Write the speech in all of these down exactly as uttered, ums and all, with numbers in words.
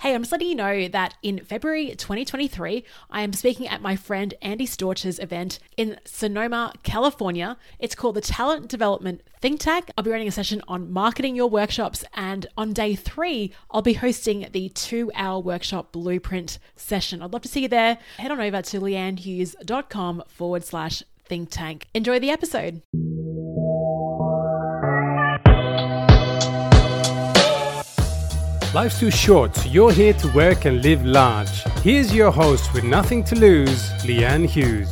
Hey, I'm just letting you know that in February twenty twenty-three, I am speaking at my friend Andy Storch's event in Sonoma, California. It's called the Talent Development Think Tank. I'll be running a session on marketing your workshops, and on day three, I'll be hosting the two-hour workshop blueprint session. I'd love to see you there. Head on over to leannehughes.com forward slash think tank. Enjoy the episode. Life's too short, so you're here to work and live large. Here's your host with nothing to lose, Leanne Hughes.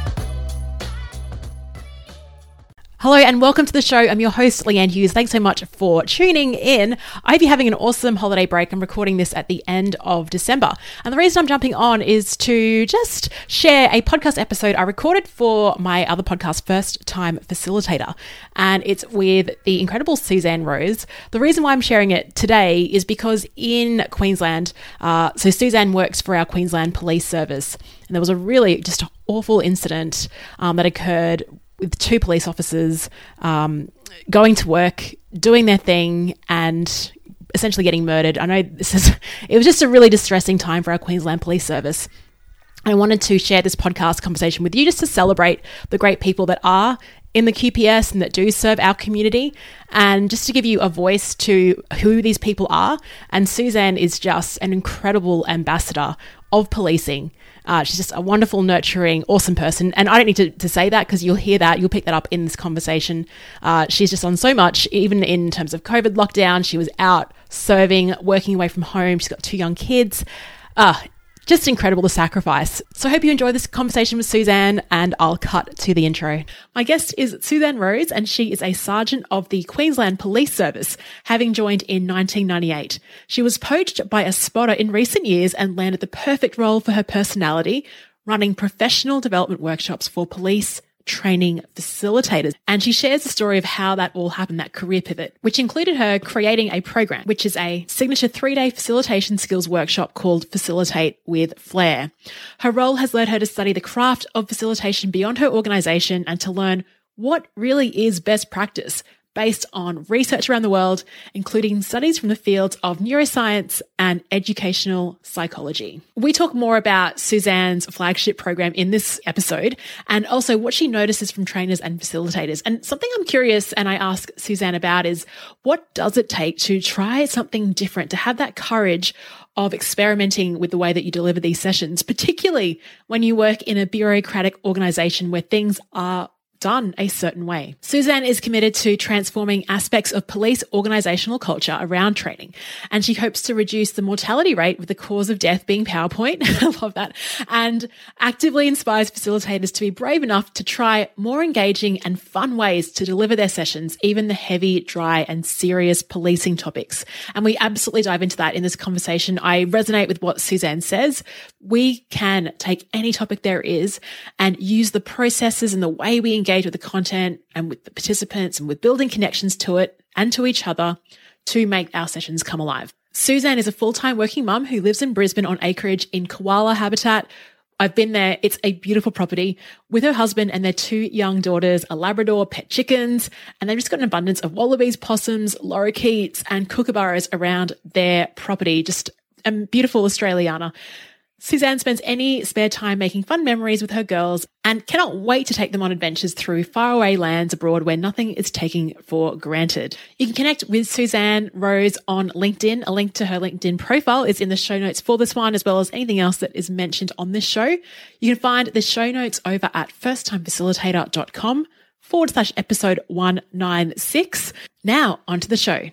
Hello and welcome to the show. I'm your host, Leanne Hughes. Thanks so much for tuning in. I hope you're having an awesome holiday break. I'm recording this at the end of December. And the reason I'm jumping on is to just share a podcast episode I recorded for my other podcast, First Time Facilitator. And it's with the incredible Suzanne Rose. The reason why I'm sharing it today is because in Queensland, uh, so Suzanne works for our Queensland Police Service. And there was a really just awful incident um, that occurred with two police officers um, going to work, doing their thing, and essentially getting murdered. I know this is, it was just a really distressing time for our Queensland Police Service. I wanted to share this podcast conversation with you just to celebrate the great people that are in the Q P S and that do serve our community, and just to give you a voice to who these people are. And Suzanne is just an incredible ambassador of policing. Uh, she's just a wonderful, nurturing, awesome person. And I don't need to, to say that because you'll hear that. You'll pick that up in this conversation. Uh, she's just on so much, even in terms of COVID lockdown. She was out serving, working away from home. She's got two young kids. Uh, just incredible, the sacrifice. So I hope you enjoy this conversation with Suzanne, and I'll cut to the intro. My guest is Suzanne Rose, and she is a sergeant of the Queensland Police Service, having joined in nineteen ninety-eight. She was poached by a spotter in recent years and landed the perfect role for her personality, running professional development workshops for police training facilitators. And she shares the story of how that all happened, that career pivot, which included her creating a program, which is a signature three-day facilitation skills workshop called Facilitate with Flair. Her role has led her to study the craft of facilitation beyond her organisation and to learn what really is best practice based on research around the world, including studies from the fields of neuroscience and educational psychology. We talk more about Suzanne's flagship program in this episode, and also what she notices from trainers and facilitators. And something I'm curious and I ask Suzanne about is, what does it take to try something different, to have that courage of experimenting with the way that you deliver these sessions, particularly when you work in a bureaucratic organisation where things are done a certain way. Suzanne is committed to transforming aspects of police organisational culture around training, and she hopes to reduce the mortality rate with the cause of death being PowerPoint. I love that. And actively inspires facilitators to be brave enough to try more engaging and fun ways to deliver their sessions, even the heavy, dry and serious policing topics. And we absolutely dive into that in this conversation. I resonate with what Suzanne says. We can take any topic there is and use the processes and the way we engage with the content and with the participants and with building connections to it and to each other to make our sessions come alive. Suzanne is a full-time working mum who lives in Brisbane on acreage in koala habitat. I've been there. It's a beautiful property with her husband and their two young daughters, a Labrador, pet chickens, and they've just got an abundance of wallabies, possums, lorikeets and kookaburras around their property. Just a beautiful Australiana. Suzanne spends any spare time making fun memories with her girls and cannot wait to take them on adventures through faraway lands abroad where nothing is taken for granted. You can connect with Suzanne Rose on LinkedIn. A link to her LinkedIn profile is in the show notes for this one, as well as anything else that is mentioned on this show. You can find the show notes over at firsttimefacilitator.com forward slash episode one ninety-six. Now onto the show.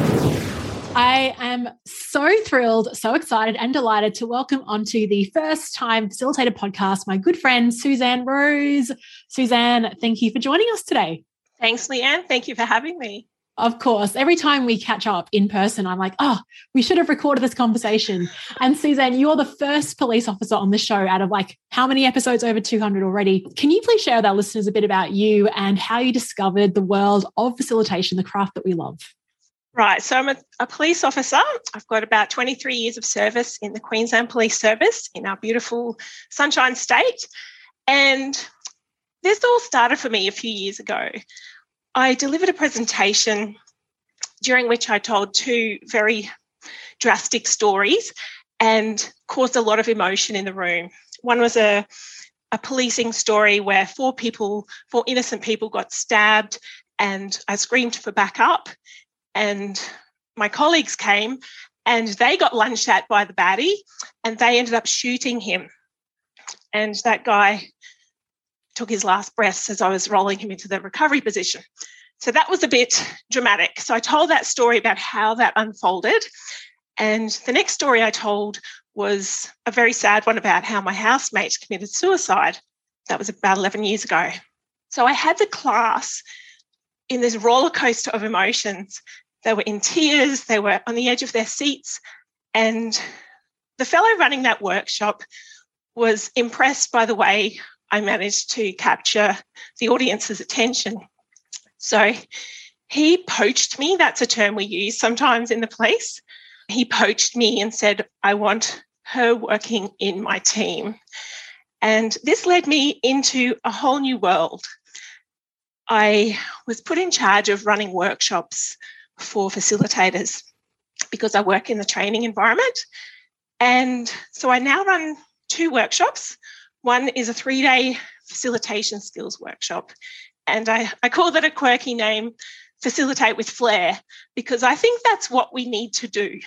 I am so thrilled, so excited and delighted to welcome onto the First Time Facilitator podcast my good friend, Suzanne Rose. Suzanne, thank you for joining us today. Thanks, Leanne. Thank you for having me. Of course. Every time we catch up in person, I'm like, oh, we should have recorded this conversation. And Suzanne, you're the first police officer on the show out of like how many episodes? Over two hundred already. Can you please share with our listeners a bit about you and how you discovered the world of facilitation, the craft that we love? Right. So I'm a, a police officer. I've got about twenty-three years of service in the Queensland Police Service in our beautiful Sunshine State. And this all started for me a few years ago. I delivered a presentation during which I told two very drastic stories and caused a lot of emotion in the room. One was a, a policing story where four people, four innocent people got stabbed, and I screamed for backup, and my colleagues came and they got lunged at by the baddie and they ended up shooting him. And that guy took his last breaths as I was rolling him into the recovery position. So that was a bit dramatic. So I told that story about how that unfolded. And the next story I told was a very sad one about how my housemate committed suicide. That was about eleven years ago. So I had the class in this roller coaster of emotions. They were in tears, they were on the edge of their seats. And the fellow running that workshop was impressed by the way I managed to capture the audience's attention. So he poached me. That's a term we use sometimes in the police. He poached me and said, I want her working in my team. And this led me into a whole new world. I was put in charge of running workshops for facilitators because I work in the training environment. And so I now run two workshops. One is a three-day facilitation skills workshop. And I, I call that a quirky name, Facilitate with Flair, because I think that's what we need to do.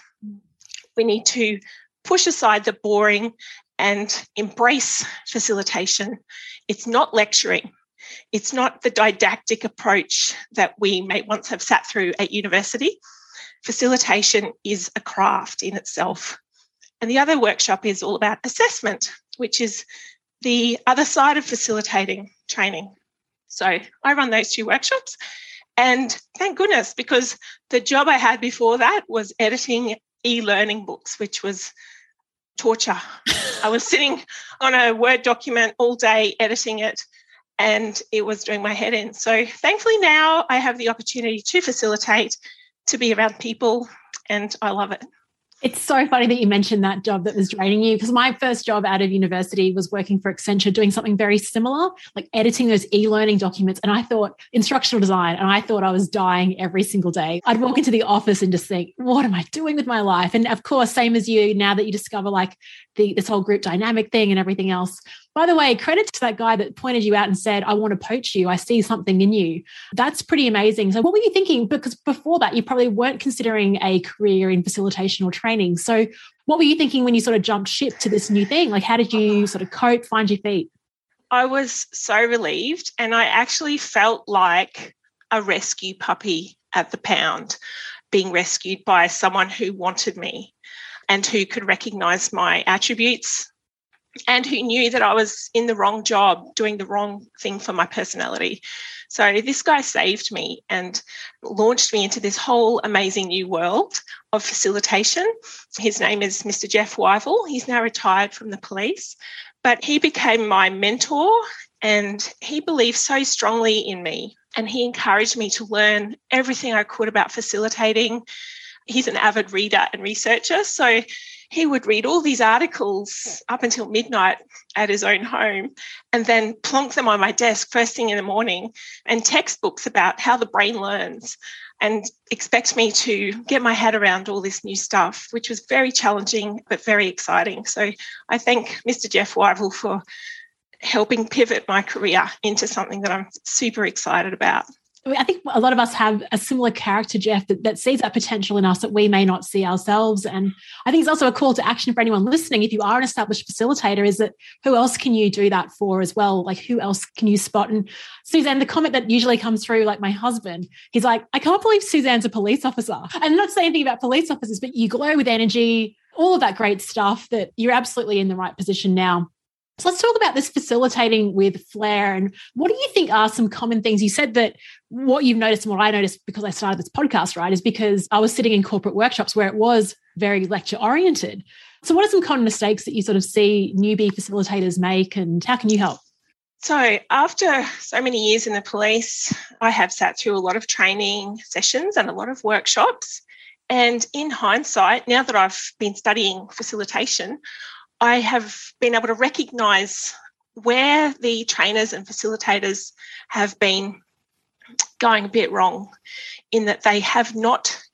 We need to push aside the boring and embrace facilitation. It's not lecturing. It's not the didactic approach that we may once have sat through at university. Facilitation is a craft in itself. And the other workshop is all about assessment, which is the other side of facilitating training. So I run those two workshops, and thank goodness, because the job I had before that was editing e-learning books, which was torture. I was sitting on a Word document all day editing it, and it was doing my head in. So thankfully now I have the opportunity to facilitate, to be around people, and I love it. It's so funny that you mentioned that job that was draining you, because my first job out of university was working for Accenture doing something very similar, like editing those e-learning documents. And I thought instructional design, and I thought I was dying every single day. I'd walk into the office and just think, what am I doing with my life? And of course, same as you, now that you discover like the, this whole group dynamic thing and everything else. By the way, credit to that guy that pointed you out and said, I want to poach you. I see something in you. That's pretty amazing. So what were you thinking? Because before that, you probably weren't considering a career in facilitation or training. So what were you thinking when you sort of jumped ship to this new thing? Like, how did you sort of cope, find your feet? I was so relieved, and I actually felt like a rescue puppy at the pound, being rescued by someone who wanted me and who could recognise my attributes, and who knew that I was in the wrong job, doing the wrong thing for my personality. So this guy saved me and launched me into this whole amazing new world of facilitation. His name is Mister Jeff Wyville. He's now retired from the police, but he became my mentor, and he believed so strongly in me, and he encouraged me to learn everything I could about facilitating. He's an avid reader and researcher, so he would read all these articles up until midnight at his own home and then plonk them on my desk first thing in the morning, and textbooks about how the brain learns, and expect me to get my head around all this new stuff, which was very challenging but very exciting. So I thank Mister Jeff Wyville for helping pivot my career into something that I'm super excited about. I think a lot of us have a similar character, Jeff, that, that sees that potential in us that we may not see ourselves. And I think it's also a call to action for anyone listening. If you are an established facilitator, is that who else can you do that for as well? Like, who else can you spot? And Suzanne, the comment that usually comes through, like my husband, he's like, I can't believe Suzanne's a police officer. And not saying anything about police officers, but you glow with energy, all of that great stuff, that you're absolutely in the right position now. So let's talk about this facilitating with flair. And what do you think are some common things? You said that what you've noticed, and what I noticed because I started this podcast, right, is because I was sitting in corporate workshops where it was very lecture oriented. So what are some common mistakes that you sort of see newbie facilitators make, and how can you help? So after so many years in the police, I have sat through a lot of training sessions and a lot of workshops. And in hindsight, now that I've been studying facilitation, I have been able to recognise where the trainers and facilitators have been going a bit wrong, in that they have not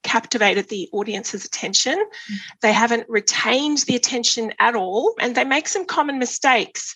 captivated the audience's attention. Mm. They haven't retained the attention at all, and they make some common mistakes.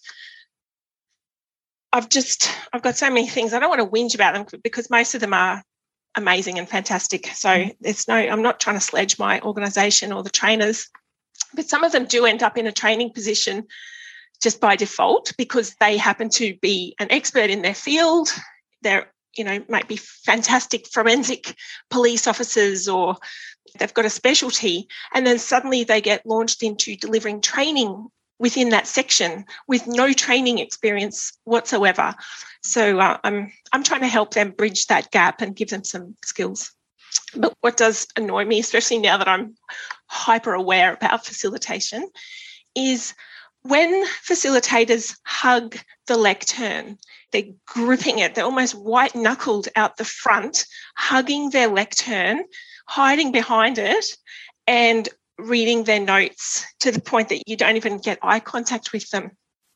I've just, I've got so many things. I don't want to whinge about them because most of them are amazing and fantastic. So mm. there's no, I'm not trying to sledge my organisation or the trainers, but some of them do end up in a training position just by default because they happen to be an expert in their field. They're, you know, might be fantastic forensic police officers, or they've got a specialty, and then suddenly they get launched into delivering training within that section with no training experience whatsoever. So uh, I'm I'm trying to help them bridge that gap and give them some skills. But what does annoy me, especially now that I'm hyper aware about facilitation, is when facilitators hug the lectern. They're gripping it. They're almost white-knuckled out the front, hugging their lectern, hiding behind it, and reading their notes to the point that you don't even get eye contact with them.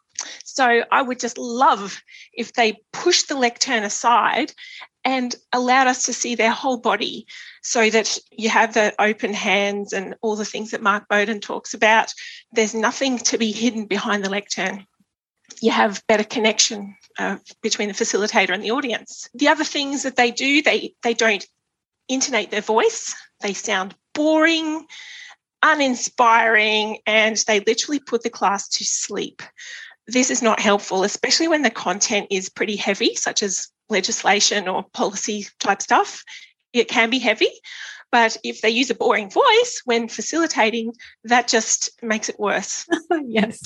So I would just love if they pushed the lectern aside and allowed us to see their whole body so that you have the open hands and all the things that Mark Bowden talks about. There's nothing to be hidden behind the lectern. You have better connection uh, between the facilitator and the audience. The other things that they do, they, they don't intonate their voice. They sound boring, uninspiring, and they literally put the class to sleep. This is not helpful, especially when the content is pretty heavy, such as legislation or policy type stuff. It can be heavy, but if they use a boring voice when facilitating, that just makes it worse. Yes.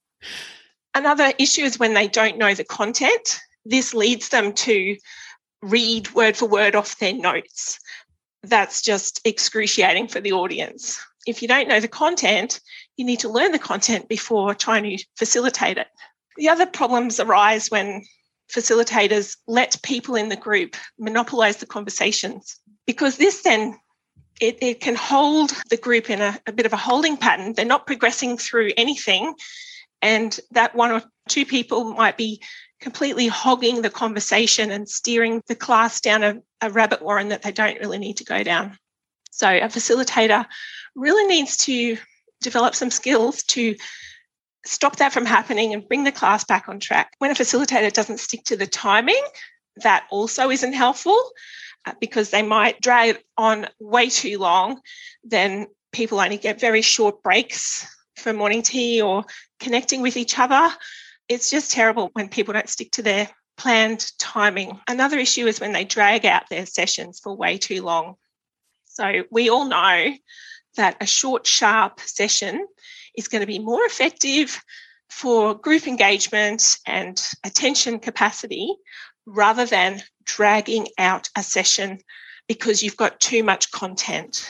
Another issue is when they don't know the content. This leads them to read word for word off their notes. That's just excruciating for the audience. If you don't know the content, you need to learn the content before trying to facilitate it. The other problems arise when facilitators let people in the group monopolise the conversations, because this then it, it can hold the group in a, a bit of a holding pattern. They're not progressing through anything, and that one or two people might be completely hogging the conversation and steering the class down a, a rabbit warren that they don't really need to go down. So a facilitator really needs to develop some skills to stop that from happening and bring the class back on track. When a facilitator doesn't stick to the timing, that also isn't helpful uh, because they might drag it on way too long. Then people only get very short breaks for morning tea or connecting with each other. It's just terrible when people don't stick to their planned timing. Another issue is when they drag out their sessions for way too long. So we all know that a short, sharp session is going to be more effective for group engagement and attention capacity rather than dragging out a session because you've got too much content.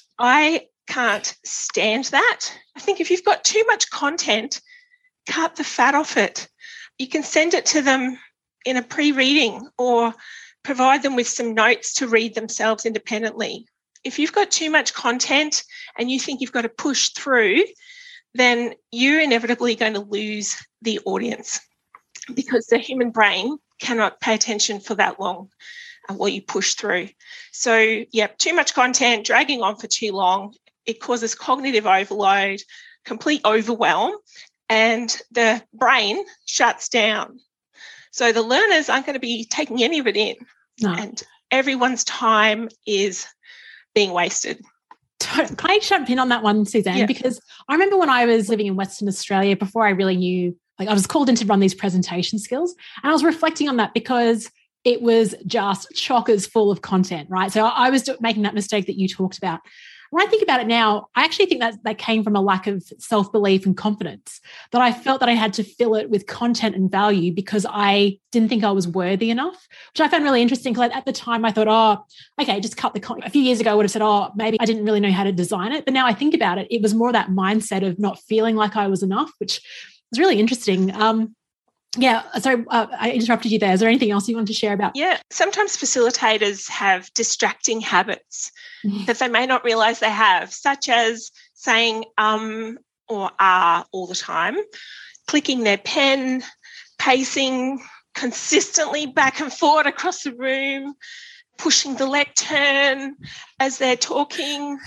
I can't stand that. I think if you've got too much content, cut the fat off it. You can send it to them in a pre-reading or provide them with some notes to read themselves independently. If you've got too much content and you think you've got to push through, then you're inevitably going to lose the audience because the human brain cannot pay attention for that long uh, while you push through. So, yeah, too much content, dragging on for too long, it causes cognitive overload, complete overwhelm, and the brain shuts down. So the learners aren't going to be taking any of it in, no. And everyone's time is being wasted. Can I jump in on that one, Suzanne? Yeah. Because I remember when I was living in Western Australia, before I really knew, like I was called in to run these presentation skills, and I was reflecting on that because it was just chockers full of content, right? So I was making that mistake that you talked about. When I think about it now, I actually think that that came from a lack of self-belief and confidence, that I felt that I had to fill it with content and value because I didn't think I was worthy enough, which I found really interesting because at the time I thought, oh, okay, just cut the content. A few years ago I would have said, oh, maybe I didn't really know how to design it. But now I think about it, it was more that mindset of not feeling like I was enough, which was really interesting. Um, Yeah, sorry, uh, I interrupted you there. Is there anything else you want to share about? Yeah, sometimes facilitators have distracting habits mm. that they may not realise they have, such as saying um or ah all the time, clicking their pen, pacing consistently back and forward across the room, pushing the lectern as they're talking.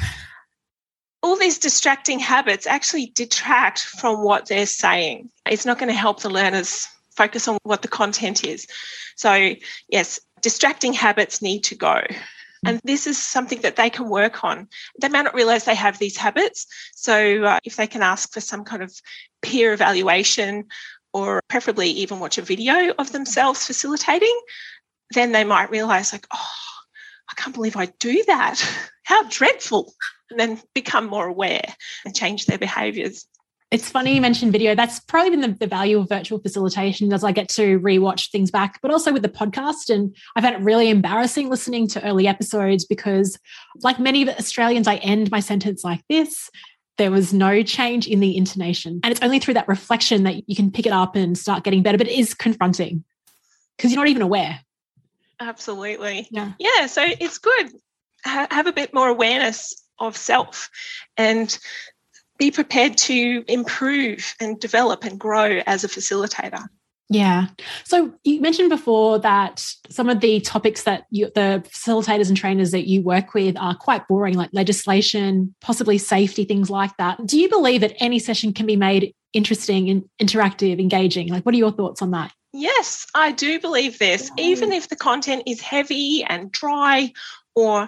All these distracting habits actually detract from what they're saying. It's not going to help the learners focus on what the content is. So, yes, distracting habits need to go. And this is something that they can work on. They may not realise they have these habits. So uh, if they can ask for some kind of peer evaluation or preferably even watch a video of themselves facilitating, then they might realise like, oh, I can't believe I do that. How dreadful. And then become more aware and change their behaviours. It's funny you mentioned video. That's probably been the, the value of virtual facilitation as I get to rewatch things back, but also with the podcast. And I found it really embarrassing listening to early episodes because, like many Australians, I end my sentence like this. There was no change in the intonation. And it's only through that reflection that you can pick it up and start getting better, but it is confronting because you're not even aware. Absolutely. Yeah. Yeah. So it's good. Ha- have a bit more awareness of self and be prepared to improve and develop and grow as a facilitator. Yeah. So you mentioned before that some of the topics that you, the facilitators and trainers that you work with are quite boring, like legislation, possibly safety, things like that. Do you believe that any session can be made interesting and interactive, engaging? Like, what are your thoughts on that? Yes, I do believe this. Yeah. Even if the content is heavy and dry or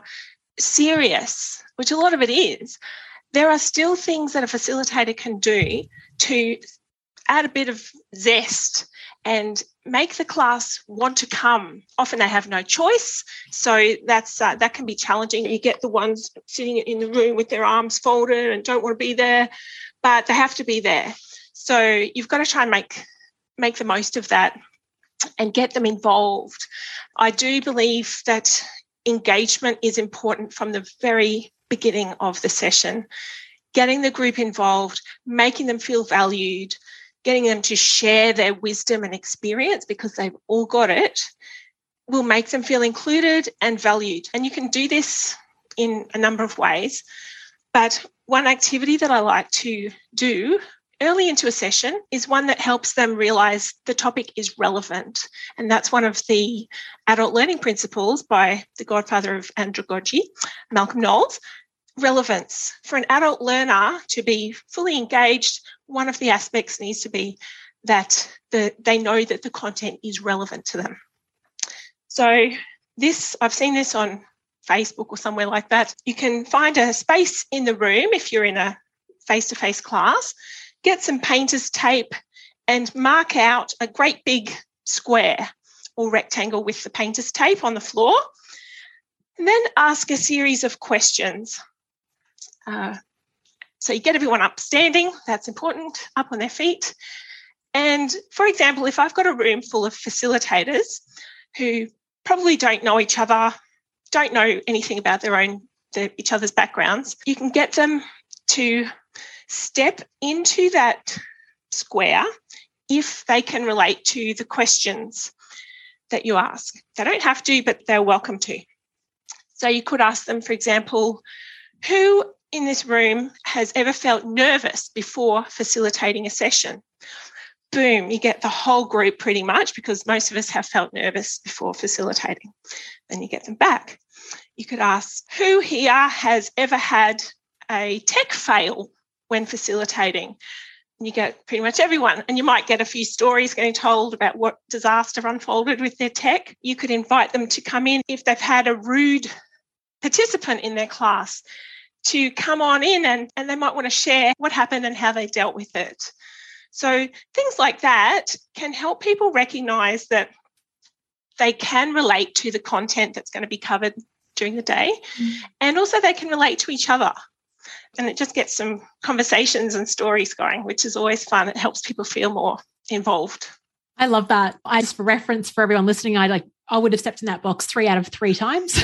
serious, which a lot of it is, there are still things that a facilitator can do to add a bit of zest and make the class want to come. Often they have no choice, so that's uh, that can be challenging. You get the ones sitting in the room with their arms folded and don't want to be there, but they have to be there. So you've got to try and make make the most of that and get them involved. I do believe that engagement is important from the very beginning of the session, getting the group involved, making them feel valued, getting them to share their wisdom and experience because they've all got it, will make them feel included and valued. And you can do this in a number of ways. But one activity that I like to do early into a session is one that helps them realise the topic is relevant. And that's one of the adult learning principles by the godfather of andragogy, Malcolm Knowles. Relevance. For an adult learner to be fully engaged, one of the aspects needs to be that the, they know that the content is relevant to them. So this, I've seen this on Facebook or somewhere like that. You can find a space in the room if you're in a face-to-face class, get some painter's tape and mark out a great big square or rectangle with the painter's tape on the floor, and then ask a series of questions. Uh, so you get everyone up standing, that's important, up on their feet. And for example, if I've got a room full of facilitators who probably don't know each other, don't know anything about their own, their, each other's backgrounds, you can get them to step into that square if they can relate to the questions that you ask. They don't have to, but they're welcome to. So you could ask them, for example, who in this room has ever felt nervous before facilitating a session? Boom, you get the whole group pretty much because most of us have felt nervous before facilitating. Then you get them back. You could ask, who here has ever had a tech fail when facilitating? You get pretty much everyone, and you might get a few stories getting told about what disaster unfolded with their tech. You could invite them to come in if they've had a rude participant in their class to come on in and, and they might want to share what happened and how they dealt with it. So things like that can help people recognise that they can relate to the content that's going to be covered during the day, mm. and also they can relate to each other. And it just gets some conversations and stories going, which is always fun. It helps people feel more involved. I love that. I just for reference for everyone listening, I like I would have stepped in that box three out of three times.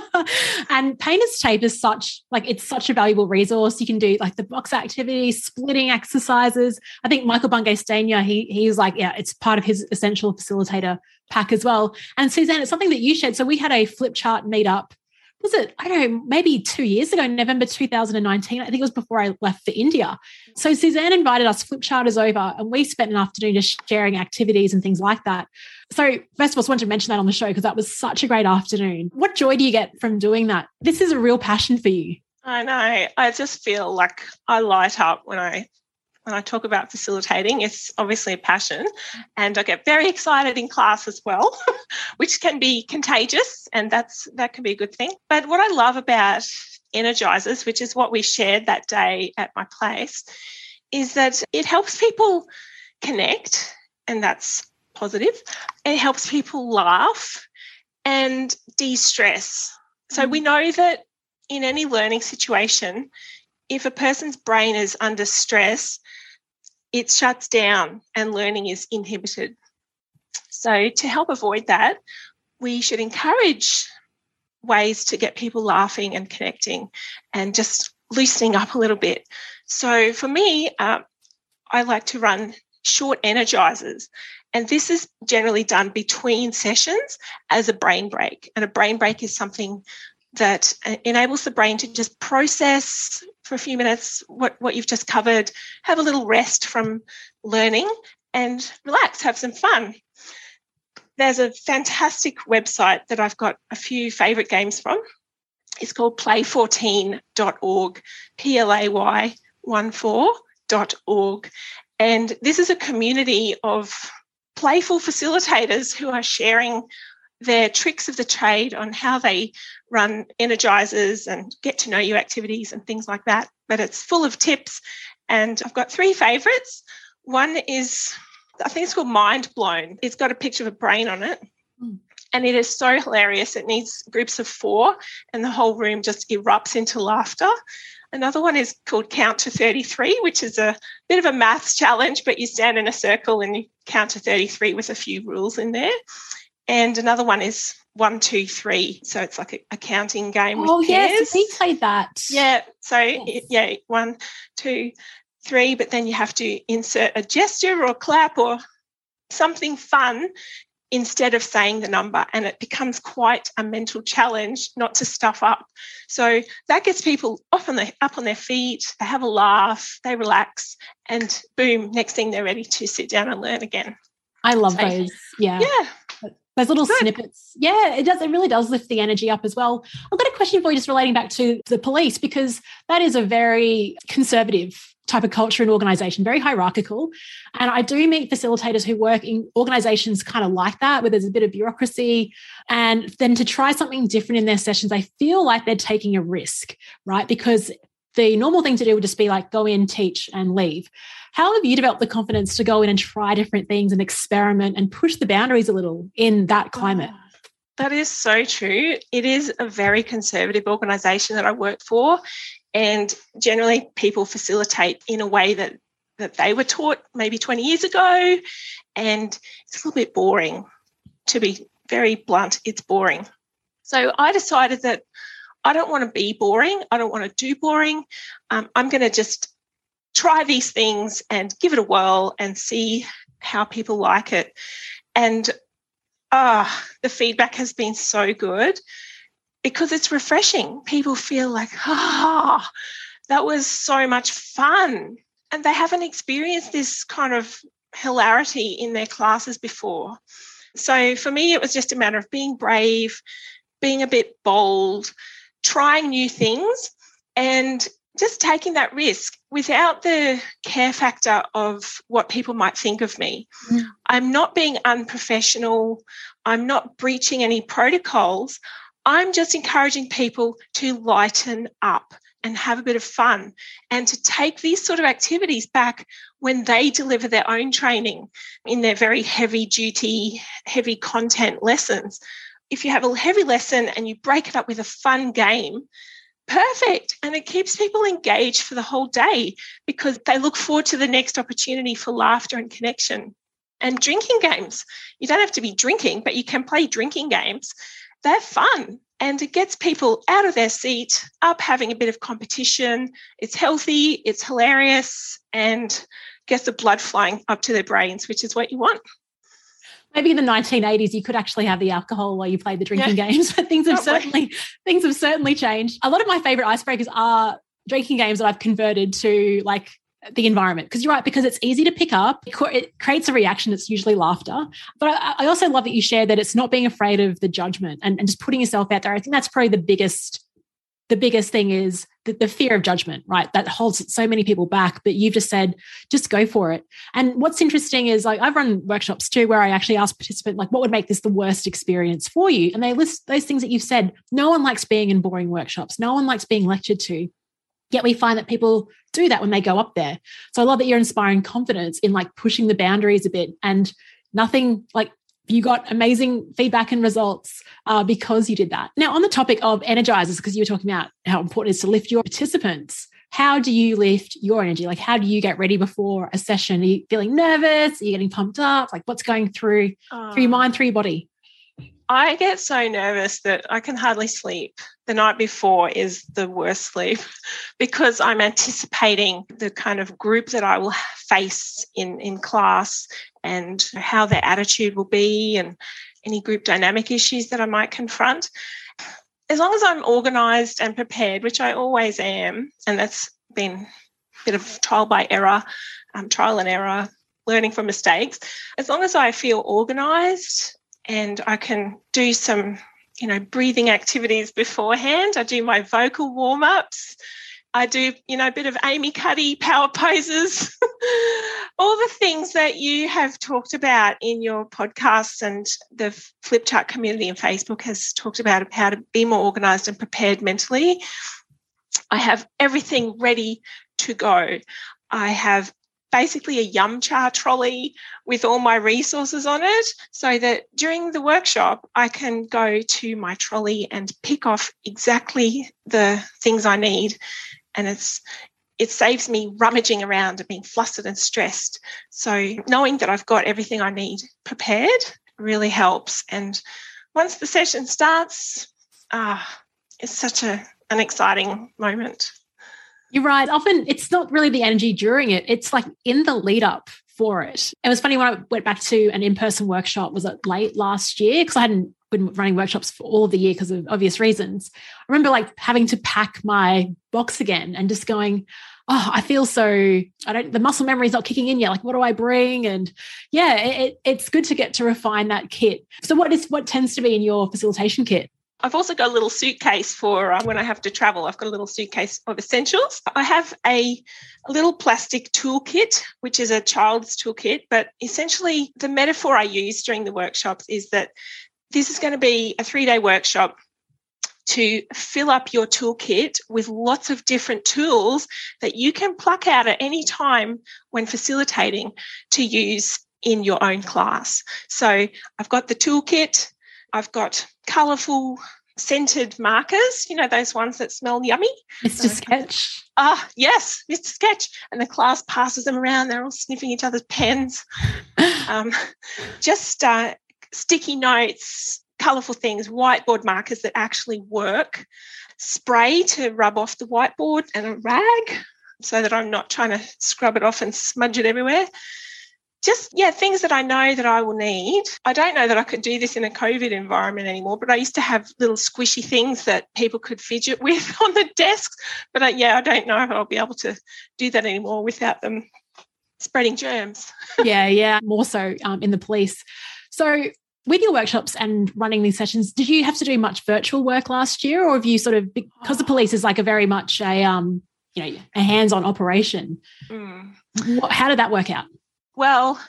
And painter's tape is such like it's such a valuable resource. You can do like the box activities, splitting exercises. I think Michael Bungay Stanier, he he's like, yeah, it's part of his essential facilitator pack as well. And Suzanne, it's something that you shared. So we had a flip chart meetup was it, I don't know, maybe two years ago, November two thousand nineteen. I think it was before I left for India. So Suzanne invited us flip charters over and we spent an afternoon just sharing activities and things like that. So first of all, I just wanted to mention that on the show because that was such a great afternoon. What joy do you get from doing that? This is a real passion for you. I know. I just feel like I light up when I when I talk about facilitating. It's obviously a passion, and I get very excited in class as well, which can be contagious, and that's that can be a good thing. But what I love about Energizers, which is what we shared that day at my place, is that it helps people connect, and that's positive. It helps people laugh and de-stress. So mm. we know that in any learning situation, if a person's brain is under stress, it shuts down and learning is inhibited. So to help avoid that, we should encourage ways to get people laughing and connecting and just loosening up a little bit. So for me, uh, I like to run short energizers, and this is generally done between sessions as a brain break. And a brain break is something that enables the brain to just process for a few minutes what, what you've just covered, have a little rest from learning and relax, have some fun. There's a fantastic website that I've got a few favourite games from. It's called play fourteen dot org, P L A Y fourteen dot org. And this is a community of playful facilitators who are sharing their tricks of the trade on how they run energizers and get to know you activities and things like that. But it's full of tips. And I've got three favourites. One is, I think it's called Mind Blown. It's got a picture of a brain on it. Mm. And it is so hilarious. It needs groups of four and the whole room just erupts into laughter. Another one is called Count to thirty-three, which is a bit of a maths challenge, but you stand in a circle and you count to thirty-three with a few rules in there. And another one is one, two, three. So it's like a, a counting game with oh, pairs. Yes, we played that. Yeah. So, yes. yeah, one, two, three, but then you have to insert a gesture or clap or something fun instead of saying the number, and it becomes quite a mental challenge not to stuff up. So that gets people off on the, up on their feet, they have a laugh, they relax, and boom, next thing they're ready to sit down and learn again. I love so, those. Yeah. Yeah. Those little Good. snippets. Yeah, it does. It really does lift the energy up as well. I've got a question for you just relating back to the police, because that is a very conservative type of culture and organisation, very hierarchical. And I do meet facilitators who work in organisations kind of like that, where there's a bit of bureaucracy. And then to try something different in their sessions, I feel like they're taking a risk, right? Because the normal thing to do would just be like go in, teach and leave. How have you developed the confidence to go in and try different things and experiment and push the boundaries a little in that climate? Oh, that is so true. It is a very conservative organisation that I work for, and generally people facilitate in a way that, that they were taught maybe twenty years ago, and it's a little bit boring. To be very blunt, it's boring. So I decided that I don't want to be boring. I don't want to do boring. Um, I'm going to just try these things and give it a whirl and see how people like it. And ah, oh, the feedback has been so good because it's refreshing. People feel like, ah, oh, that was so much fun. And they haven't experienced this kind of hilarity in their classes before. So for me, it was just a matter of being brave, being a bit bold, trying new things and just taking that risk without the care factor of what people might think of me. Mm. I'm not being unprofessional. I'm not breaching any protocols. I'm just encouraging people to lighten up and have a bit of fun and to take these sort of activities back when they deliver their own training in their very heavy duty, heavy content lessons. If you have a heavy lesson and you break it up with a fun game, perfect. And it keeps people engaged for the whole day because they look forward to the next opportunity for laughter and connection. And drinking games, you don't have to be drinking, but you can play drinking games. They're fun and it gets people out of their seat, up having a bit of competition. It's healthy, it's hilarious, and gets the blood flying up to their brains, which is what you want. Maybe in the nineteen eighties, you could actually have the alcohol while you played the drinking Yeah. games, but things have Probably. certainly things have certainly changed. A lot of my favorite icebreakers are drinking games that I've converted to like the environment, because you're right, because it's easy to pick up. It, co- it creates a reaction. It's usually laughter. But I, I also love that you share that it's not being afraid of the judgment and, and just putting yourself out there. I think that's probably the biggest the biggest thing is the, the fear of judgment, right? That holds so many people back, but you've just said, just go for it. And what's interesting is like, I've run workshops too, where I actually ask participants, like, what would make this the worst experience for you? And they list those things that you've said. No one likes being in boring workshops. No one likes being lectured to. Yet we find that people do that when they go up there. So I love that you're inspiring confidence in like pushing the boundaries a bit, and nothing like, you got amazing feedback and results uh, because you did that. Now, on the topic of energizers, because you were talking about how important it is to lift your participants, how do you lift your energy? Like, how do you get ready before a session? Are you feeling nervous? Are you getting pumped up? Like, what's going through, oh. through your mind, through your body? I get so nervous that I can hardly sleep. The night before is the worst sleep because I'm anticipating the kind of group that I will face in, in class and how their attitude will be and any group dynamic issues that I might confront. As long as I'm organised and prepared, which I always am, and that's been a bit of trial by error, um, trial and error, learning from mistakes, as long as I feel organised and I can do some, you know, breathing activities beforehand. I do my vocal warm-ups. I do, you know, a bit of Amy Cuddy power poses, all the things that you have talked about in your podcasts, and the Flip Chart community and Facebook has talked about how to be more organised and prepared mentally. I have everything ready to go. I have basically a Yum Cha trolley with all my resources on it, so that during the workshop I can go to my trolley and pick off exactly the things I need. And it's it saves me rummaging around and being flustered and stressed. So knowing that I've got everything I need prepared really helps. And once the session starts, ah, it's such a, an exciting moment. You're right. Often it's not really the energy during it. It's like in the lead up for it. It was funny when I went back to an in-person workshop, was it late last year? Because I hadn't been running workshops for all of the year because of obvious reasons. I remember like having to pack my box again and just going, oh, I feel so, I don't, the muscle memory is not kicking in yet. Like, what do I bring? And yeah, it, it's good to get to refine that kit. So what is, what tends to be in your facilitation kit? I've also got a little suitcase for uh, when I have to travel. I've got a little suitcase of essentials. I have a, a little plastic toolkit, which is a child's toolkit, but essentially the metaphor I use during the workshops is that this is going to be a three-day workshop to fill up your toolkit with lots of different tools that you can pluck out at any time when facilitating to use in your own class. So I've got the toolkit. I've got colourful scented markers, you know, those ones that smell yummy. Mister Sketch. Ah, yes, Mister Sketch. And the class passes them around. They're all sniffing each other's pens. um, just uh, sticky notes, colourful things, whiteboard markers that actually work, spray to rub off the whiteboard, and a rag so that I'm not trying to scrub it off and smudge it everywhere. Just, yeah, things that I know that I will need. I don't know that I could do this in a COVID environment anymore, but I used to have little squishy things that people could fidget with on the desks. But uh, yeah, I don't know if I'll be able to do that anymore without them spreading germs. yeah, yeah, more so um, in the police. So with your workshops and running these sessions, did you have to do much virtual work last year, or have you sort of, because the police is like a very much a, um, you know, a hands-on operation, mm. what, how did that work out? Well,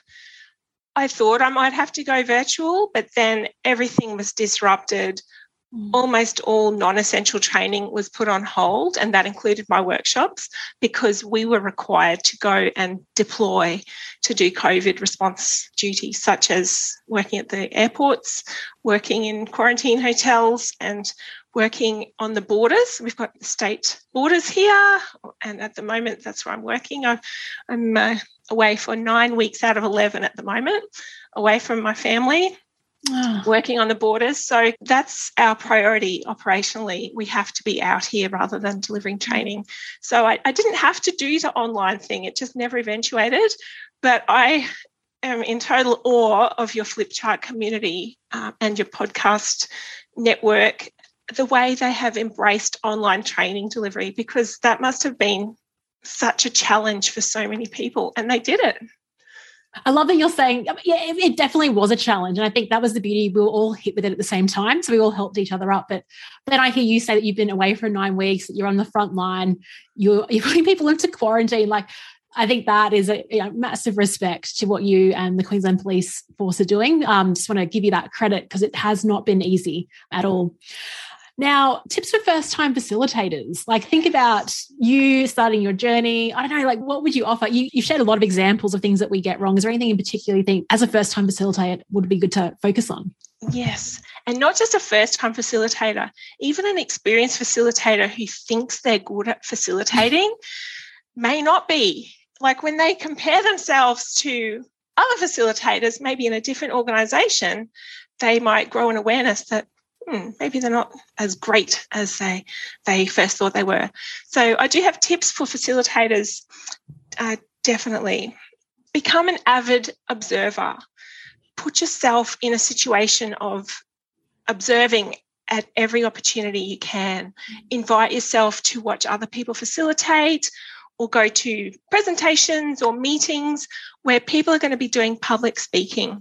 I thought I might have to go virtual, but then everything was disrupted. Mm. Almost all non-essential training was put on hold, and that included my workshops, because we were required to go and deploy to do COVID response duties, such as working at the airports, working in quarantine hotels, and working on the borders. We've got the state borders here, and at the moment that's where I'm working. I've, I'm uh, away for nine weeks out of eleven at the moment, away from my family, oh. working on the borders. So that's our priority operationally. We have to be out here rather than delivering training. So I, I didn't have to do the online thing. It just never eventuated. But I am in total awe of your Flipchart community um, and your podcast network, the way they have embraced online training delivery, because that must have been such a challenge for so many people, and they did it. I love that you're saying, yeah, it, it definitely was a challenge. And I think that was the beauty. We were all hit with it at the same time. So we all helped each other up. But then I hear you say that you've been away for nine weeks, that you're on the front line, you're, you're putting people into quarantine. Like, I think that is a you know, massive respect to what you and the Queensland Police Force are doing. Um, just want to give you that credit, because it has not been easy at all. Now, tips for first-time facilitators. Like, think about you starting your journey. I don't know, like, what would you offer? You, you've shared a lot of examples of things that we get wrong. Is there anything in particular you think, as a first-time facilitator, would be good to focus on? Yes, and not just a first-time facilitator, even an experienced facilitator who thinks they're good at facilitating may not be. Like, when they compare themselves to other facilitators, maybe in a different organisation, they might grow an awareness that, Hmm, maybe they're not as great as they they first thought they were. So I do have tips for facilitators. Uh, definitely become an avid observer. Put yourself in a situation of observing at every opportunity you can. Invite yourself to watch other people facilitate, or go to presentations or meetings where people are going to be doing public speaking.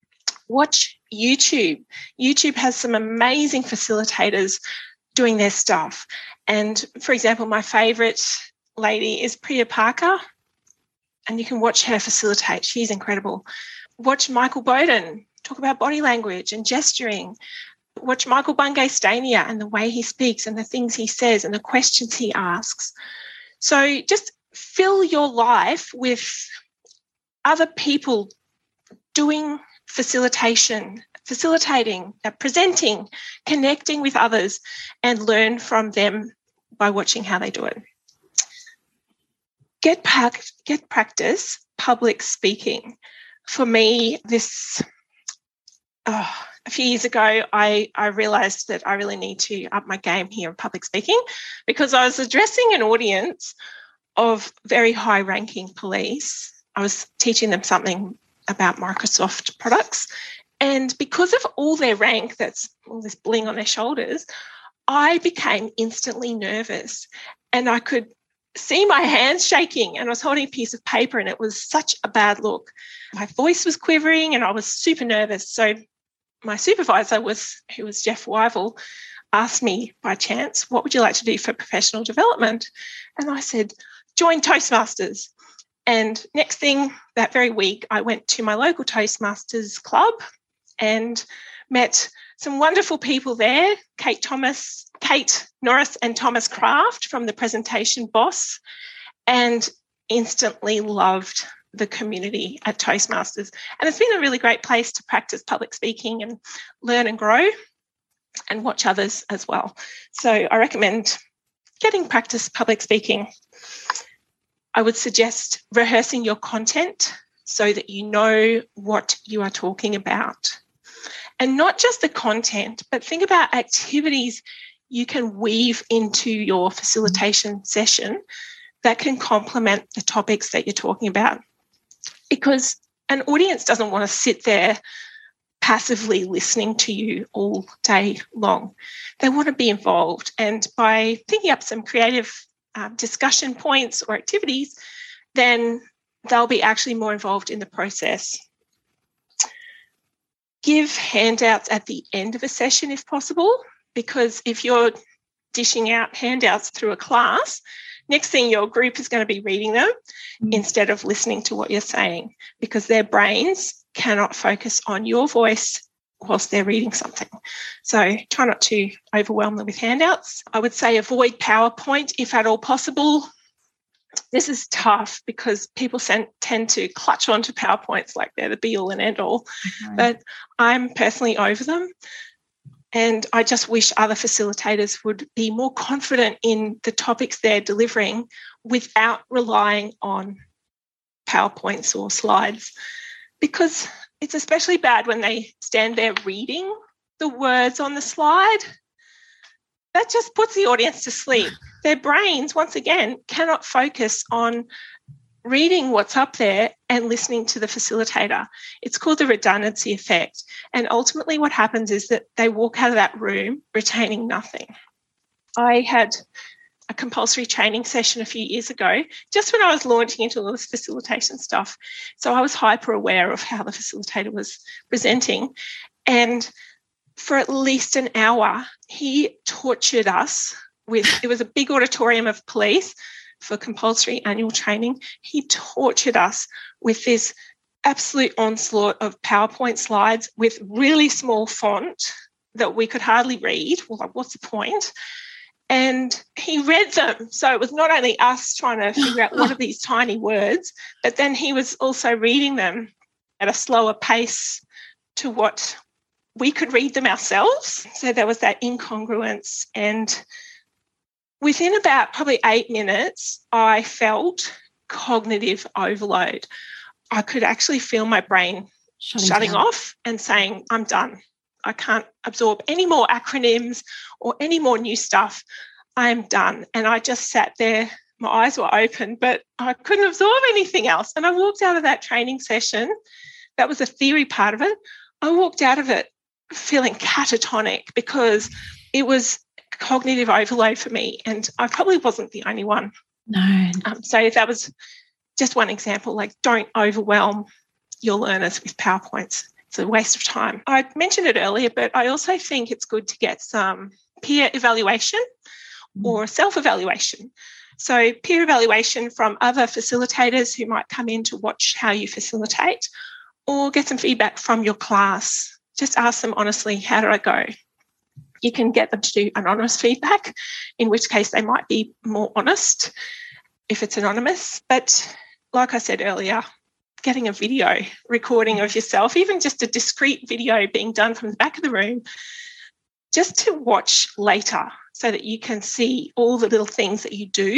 Watch YouTube. YouTube has some amazing facilitators doing their stuff. And, for example, my favourite lady is Priya Parker, and you can watch her facilitate. She's incredible. Watch Michael Bowden talk about body language and gesturing. Watch Michael Bungay Stania and the way he speaks and the things he says and the questions he asks. So just fill your life with other people doing facilitation, facilitating, uh, presenting, connecting with others, and learn from them by watching how they do it. Get, pack, get practice public speaking. For me, this oh, a few years ago, I, I realised that I really need to up my game here in public speaking, because I was addressing an audience of very high-ranking police. I was teaching them something about Microsoft products. And because of all their rank, that's all this bling on their shoulders, I became instantly nervous, and I could see my hands shaking, and I was holding a piece of paper, and it was such a bad look. My voice was quivering and I was super nervous. So my supervisor, was who was Jeff Wyville, asked me by chance, what would you like to do for professional development? And I said, join Toastmasters. And next thing, that very week, I went to my local Toastmasters club and met some wonderful people there, Kate Thomas, Kate Norris and Thomas Kraft from the Presentation Boss, and instantly loved the community at Toastmasters. And it's been a really great place to practice public speaking and learn and grow and watch others as well. So I recommend getting practice public speaking. I would suggest rehearsing your content so that you know what you are talking about. And not just the content, but think about activities you can weave into your facilitation session that can complement the topics that you're talking about. Because an audience doesn't want to sit there passively listening to you all day long. They want to be involved. And by thinking up some creative Um, discussion points or activities, then they'll be actually more involved in the process. Give handouts at the end of a session if possible, because if you're dishing out handouts through a class, next thing your group is going to be reading them mm. instead of listening to what you're saying, because their brains cannot focus on your voice whilst they're reading something. So try not to overwhelm them with handouts. I would say avoid PowerPoint if at all possible. This is tough because people send, tend to clutch onto PowerPoints like they're the be-all and end-all. Okay. But I'm personally over them. And I just wish other facilitators would be more confident in the topics they're delivering without relying on PowerPoints or slides, because it's especially bad when they stand there reading the words on the slide. That just puts the audience to sleep. Their brains, once again, cannot focus on reading what's up there and listening to the facilitator. It's called the redundancy effect. And ultimately what happens is that they walk out of that room retaining nothing. I had a compulsory training session a few years ago, just when I was launching into all this facilitation stuff. So I was hyper aware of how the facilitator was presenting. And for at least an hour, he tortured us with, it was a big auditorium of police for compulsory annual training. He tortured us with this absolute onslaught of PowerPoint slides with really small font that we could hardly read. Well, like, what's the point? And he read them. So it was not only us trying to figure out what are these tiny words, but then he was also reading them at a slower pace to what we could read them ourselves. So there was that incongruence. And within about probably eight minutes, I felt cognitive overload. I could actually feel my brain shutting, shutting off and saying, I'm done. I can't absorb any more acronyms or any more new stuff. I am done. And I just sat there, my eyes were open, but I couldn't absorb anything else. And I walked out of that training session. That was the theory part of it. I walked out of it feeling catatonic because it was cognitive overload for me. And I probably wasn't the only one. No. Um, so that was just one example, like don't overwhelm your learners with PowerPoints. It's a waste of time. I mentioned it earlier, but I also think it's good to get some peer evaluation or self-evaluation. So peer evaluation from other facilitators who might come in to watch how you facilitate, or get some feedback from your class. Just ask them honestly, how did I go? You can get them to do anonymous feedback, in which case they might be more honest if it's anonymous. But like I said earlier, getting a video recording of yourself, even just a discrete video being done from the back of the room, just to watch later so that you can see all the little things that you do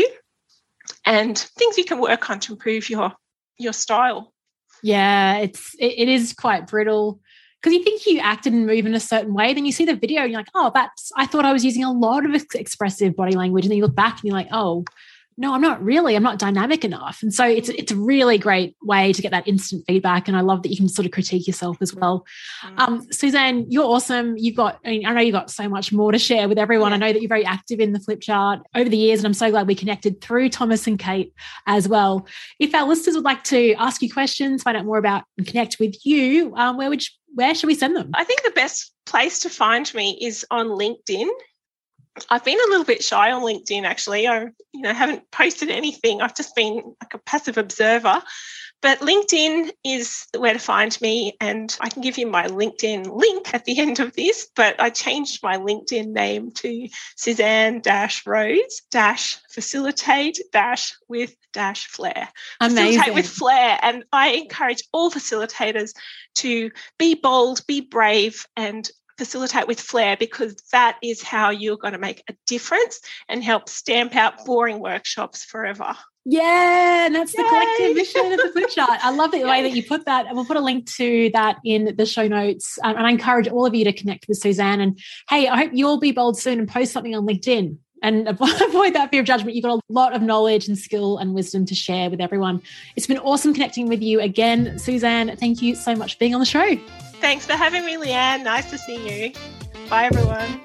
and things you can work on to improve your, your style. Yeah, it's it, it is quite brittle because you think you acted and move in a certain way, then you see the video and you're like, oh, that's, I thought I was using a lot of ex- expressive body language. And then you look back and you're like, oh, no, I'm not really, I'm not dynamic enough. And so it's it's a really great way to get that instant feedback. And I love that you can sort of critique yourself as well. Mm. Um, Suzanne, you're awesome. You've got, I mean, I know you've got so much more to share with everyone. Yeah. I know that you're very active in the flip chart over the years, and I'm so glad we connected through Thomas and Kate as well. If our listeners would like to ask you questions, find out more about and connect with you, um, where would you, where should we send them? I think the best place to find me is on LinkedIn. I've been a little bit shy on LinkedIn, actually. I, you know, haven't posted anything. I've just been like a passive observer. But LinkedIn is where to find me, and I can give you my LinkedIn link at the end of this, but I changed my LinkedIn name to Suzanne Rhodes facilitate with flair. Amazing. Facilitate with flair. And I encourage all facilitators to be bold, be brave, and facilitate with flair, because that is how you're going to make a difference and help stamp out boring workshops forever. Yeah, and that's Yay. The collective mission of the flip chart. I love the way that you put that. And we'll put a link to that in the show notes. Um, and I encourage all of you to connect with Suzanne. And hey, I hope you'll be bold soon and post something on LinkedIn and avoid that fear of judgment. You've got a lot of knowledge and skill and wisdom to share with everyone. It's been awesome connecting with you again, Suzanne. Thank you so much for being on the show. Thanks for having me, Leanne. Nice to see you. Bye, everyone.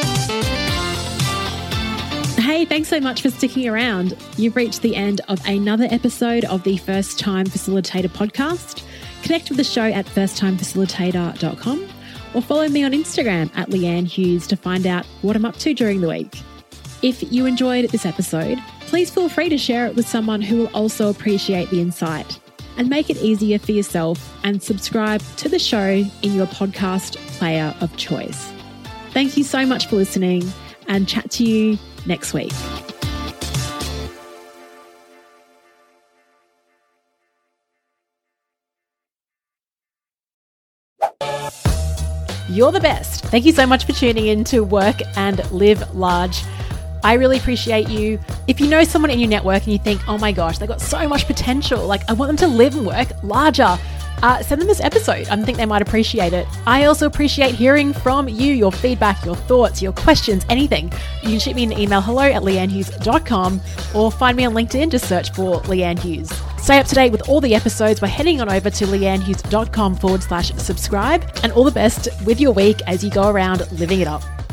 Hey, thanks so much for sticking around. You've reached the end of another episode of the First Time Facilitator podcast. Connect with the show at first time facilitator dot com or follow me on Instagram at Leanne Hughes to find out what I'm up to during the week. If you enjoyed this episode, please feel free to share it with someone who will also appreciate the insight. And make it easier for yourself and subscribe to the show in your podcast player of choice. Thank you so much for listening, and chat to you next week. You're the best. Thank you so much for tuning in to Work and Live Large. I really appreciate you. If you know someone in your network and you think, oh my gosh, they've got so much potential, like I want them to live and work larger, uh, send them this episode. I think they might appreciate it. I also appreciate hearing from you, your feedback, your thoughts, your questions, anything. You can shoot me an email, hello at leanne hughes dot com, or find me on LinkedIn. Just search for Leanne Hughes. Stay up to date with all the episodes by heading on over to leannehughes.com forward slash subscribe, and all the best with your week as you go around living it up.